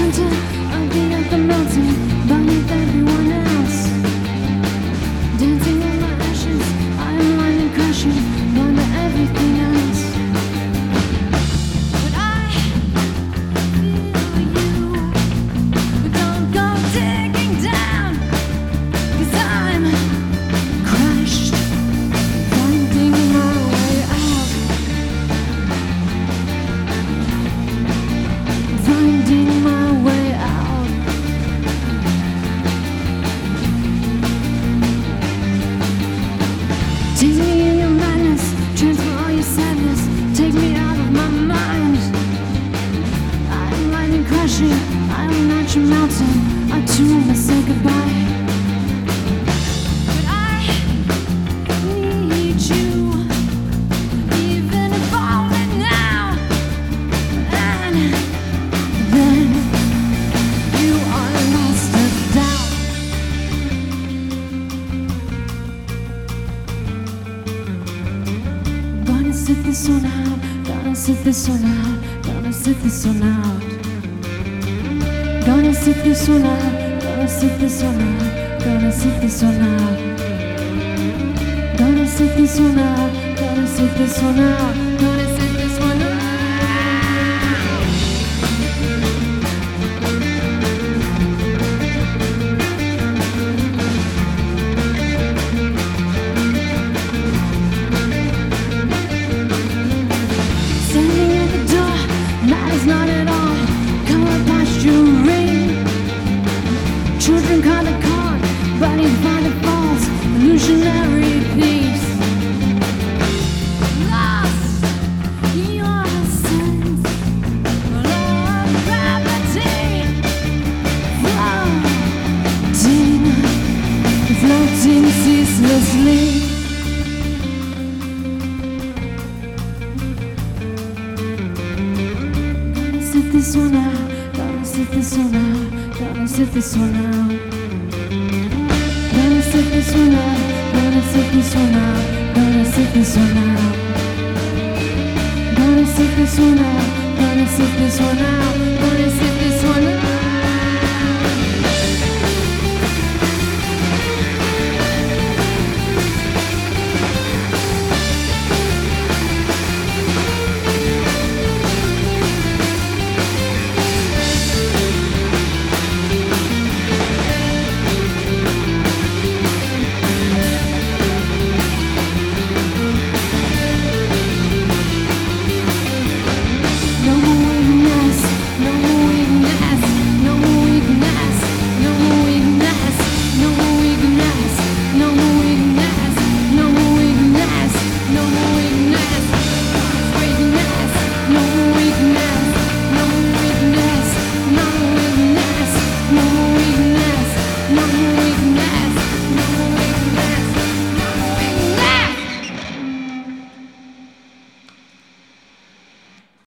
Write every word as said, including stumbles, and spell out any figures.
center of the earth, I'm melting beneath everyone else. Dancing on my ashes, I am lying crashing under everything else. But I feel you. Don't go digging down, 'cause I'm crashed, finding my way out. Finding my way out. Take me in your madness, transfer all your sadness, take me out of my mind. I'm lightning crashing, I'm not your mountain, I too must say goodbye. But I need you, even if only now and then. You are lost and down. Gonna sit this one out, gonna sit this one out, gonna sit this one out. Gonna sit this one out, gonna sit this one out, gonna sit this one out. Gonna sit this one out, gonna sit this one out, gonna sit this one out. Standing at the door, matters not at all. Color posturing. Children caught a card, bodies by the falls, illusionary thieves. Lost your sense of gravity. Floating, floating ceaselessly. Gonna sit this one out, gonna sit this one out, gonna sit this one out. Gonna sit this one out, gonna sit this one out, gonna sit this one out. Gonna sit this one out, gonna sit this one out, gonna sit this